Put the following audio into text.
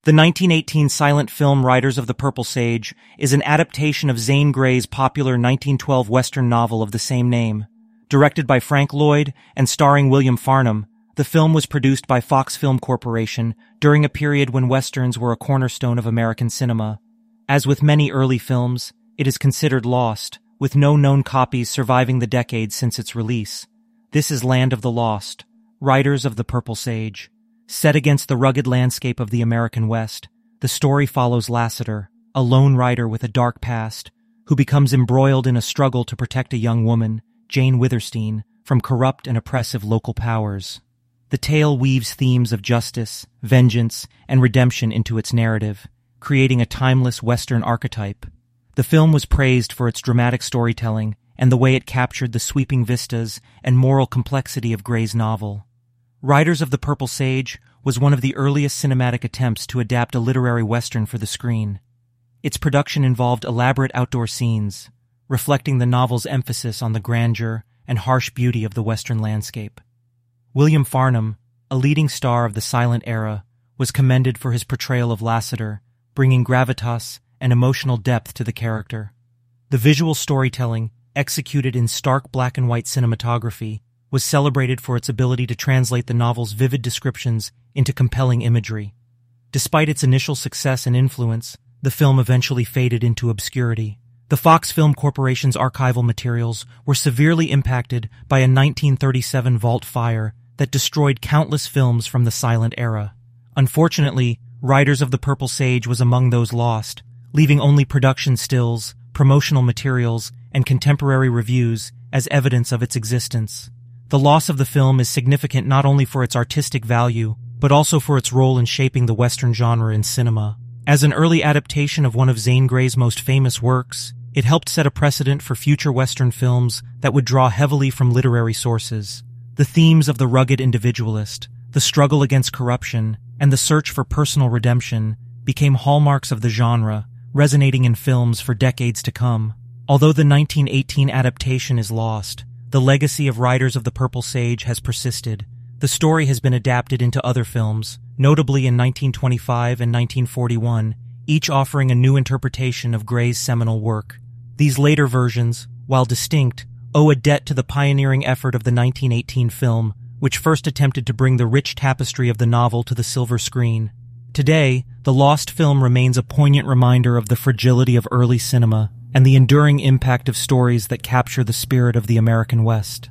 The 1918 silent film Riders of the Purple Sage is an adaptation of Zane Grey's popular 1912 Western novel of the same name. Directed by Frank Lloyd and starring William Farnham, the film was produced by Fox Film Corporation during a period when Westerns were a cornerstone of American cinema. As with many early films, it is considered lost, with no known copies surviving the decades since its release. This is Land of the Lost, Riders of the Purple Sage. Set against the rugged landscape of the American West, the story follows Lassiter, a lone rider with a dark past, who becomes embroiled in a struggle to protect a young woman, Jane Withersteen, from corrupt and oppressive local powers. The tale weaves themes of justice, vengeance, and redemption into its narrative, creating a timeless Western archetype. The film was praised for its dramatic storytelling and the way it captured the sweeping vistas and moral complexity of Grey's novel. Riders of the Purple Sage was one of the earliest cinematic attempts to adapt a literary Western for the screen. Its production involved elaborate outdoor scenes, reflecting the novel's emphasis on the grandeur and harsh beauty of the Western landscape. William Farnham, a leading star of the silent era, was commended for his portrayal of Lassiter, bringing gravitas and emotional depth to the character. The visual storytelling, executed in stark black and white cinematography, was celebrated for its ability to translate the novel's vivid descriptions into compelling imagery. Despite its initial success and influence, the film eventually faded into obscurity. The Fox Film Corporation's archival materials were severely impacted by a 1937 vault fire that destroyed countless films from the silent era. Unfortunately, Riders of the Purple Sage was among those lost, leaving only production stills, promotional materials, and contemporary reviews as evidence of its existence. The loss of the film is significant not only for its artistic value, but also for its role in shaping the Western genre in cinema. As an early adaptation of one of Zane Grey's most famous works, it helped set a precedent for future Western films that would draw heavily from literary sources. The themes of the rugged individualist, the struggle against corruption, and the search for personal redemption became hallmarks of the genre, resonating in films for decades to come. Although the 1918 adaptation is lost, the legacy of Riders of the Purple Sage has persisted. The story has been adapted into other films, notably in 1925 and 1941, each offering a new interpretation of Grey's seminal work. These later versions, while distinct, owe a debt to the pioneering effort of the 1918 film, which first attempted to bring the rich tapestry of the novel to the silver screen. Today, the lost film remains a poignant reminder of the fragility of early cinema and the enduring impact of stories that capture the spirit of the American West.